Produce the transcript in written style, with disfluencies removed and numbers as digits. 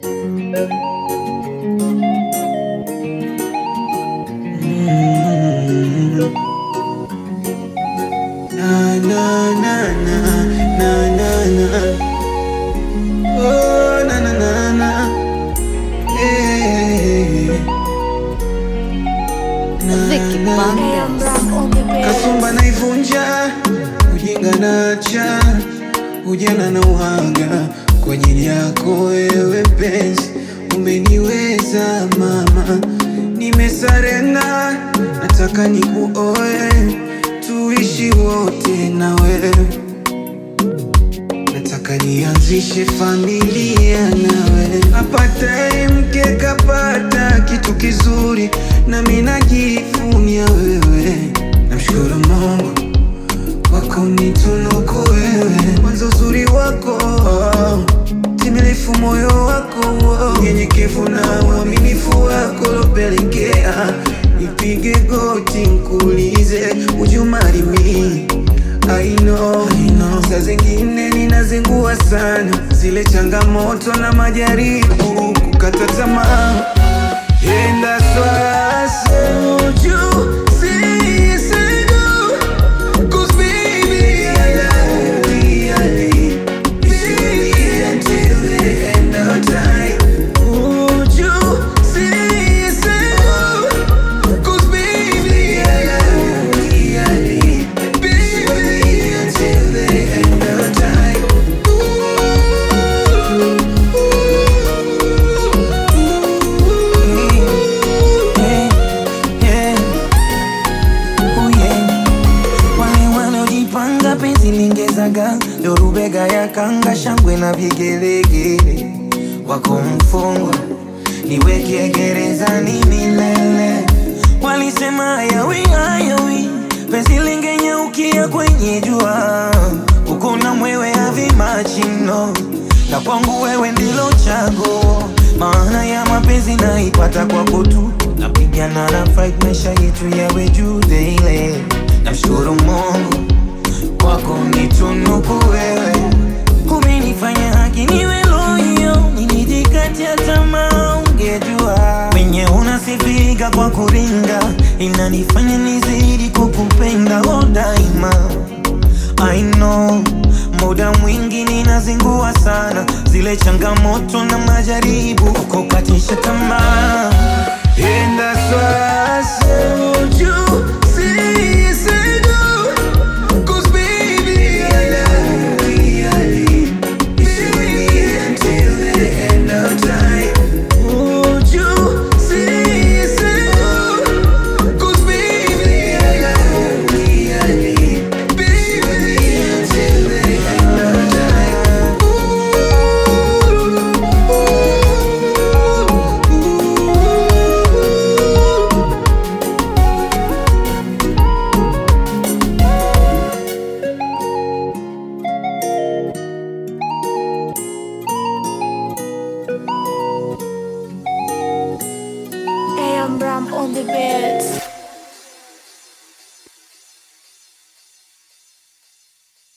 Na na na na na na na. Oh na na na na. Eh. Vicky Bandes. Kasumba naivunja, ujinga nacha, ujana na uhanga kwa ajili yako wewe penzi, umeniweza mama, nimesarenda, nataka nikuoe, tuishi wote na wewe, nataka nianzishe familia nawe, apataye mke kapata kitu kizuri, na mimi najivunia wewe, namshukuru Mungu kwa kunitunuku wewe, mwanzo uzuri wako, timilifu moyo wako, unyenyekevu na uaminifu wako lopelekea nipige goti nkuulize would you marry me? I know. Saa zingine ninazingua sana, zile changamoto na majaribu kukata tamaa, and that's why I told you say go, 'cause baby I love you, baby until the end of time. Would you say go, 'cause baby I love you, baby until the end of time. Wale wanaojipanga penzi lingezaga, ndo rubega ya kanga, shangwe na vigelegele, wako mfungwa niweke gerezani milele. Walisema hayawi, penzi lingenyaukia kwenye jua, uko na mwewe havimachino, na kwangu wewe ndilo chaguo. Maana ya mapenzi naipata kwako tu, napigana na fight maisha yetu yawe juu daily. Namshukuru Mungu kwa kunitunuku wewe, umenifanya haki niwe loyo, nilijikatia tamaa ungejua, wenye unasifika kwa kuringa, inanifanya nizidi kukupenda oh daima. I know muda mwingi ninazingua sana, zile changamoto na majaribu kukatisha tamaa, And that's why I told you say go, 'cause baby I love you, baby until the end of time. Would you say go, 'cause baby I love you, baby until the end of time. AM Ram on the bed.